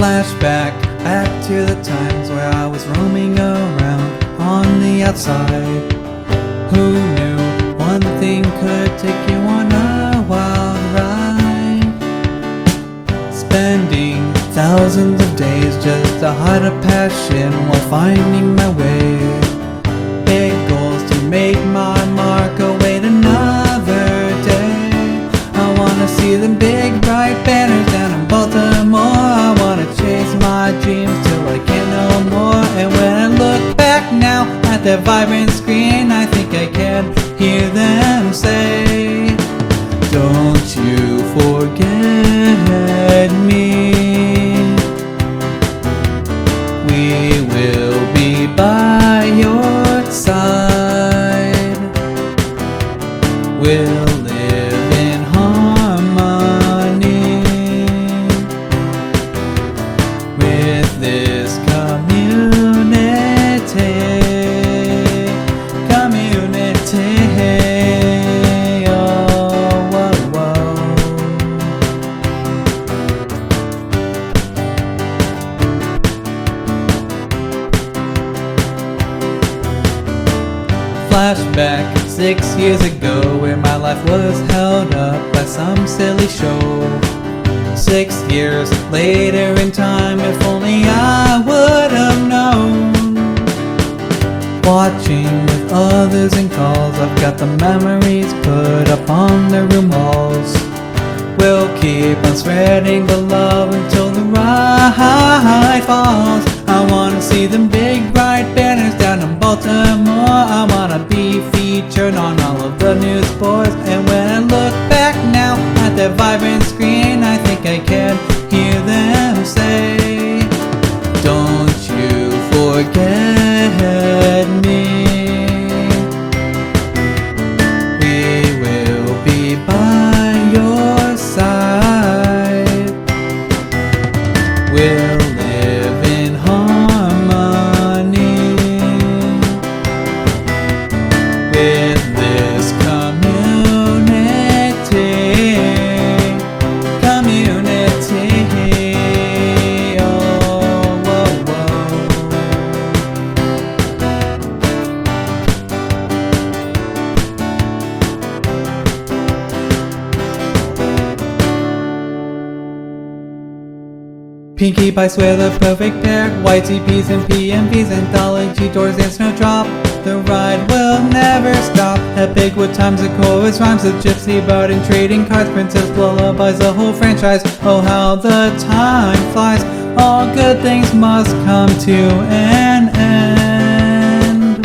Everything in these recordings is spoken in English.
Flashback back to the times where I was roaming around on the outside. Who knew one thing could take you on a wild ride? Spending thousands of days just to hide a passion while finding my way. Big goals to make my mark, await another day. I wanna see them big bright banners down in Baltimore. I wanna chase my dreams till I can't no more. And when I look back now at that vibrant screen, I think I can hear them say, don't you forget me. We will be by your side. We'll live in harmony with this community. Oh, whoa, whoa. Flashback 6 years ago, where my life was held up by some silly show. 6 years later in time, if only I would have known. Watching with others in calls, I've got the memories put up on the room walls. We'll keep on spreading the love until the ride falls. I wanna see them big bright banners down in Baltimore. I wanna be featured on all of the news boards. And when I look back now at that vibrant screen, I think I can hear them say, don't you forget me. We will be by your side. We'll live in harmony with this community. Oh, whoa, whoa. Pinkie Pie's with a perfect pair, white TPs and PMVs, anthology doors and snowdrop. The ride will never stop. Epic with times of chorus rhymes, a gypsy bard and trading cards, princess lullabies, the whole franchise. Oh, how the time flies. All good things must come to an end,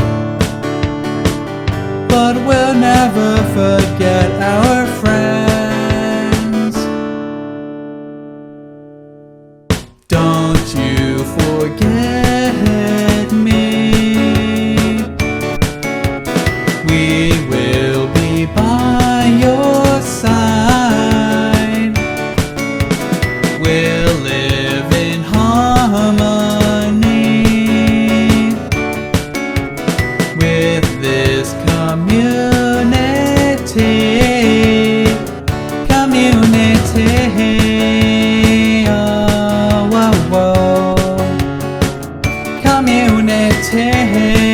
but we'll never forget our friends. Don't you forget me. We will be by your side. We'll live in harmony with this community. Oh, whoa, whoa. Community.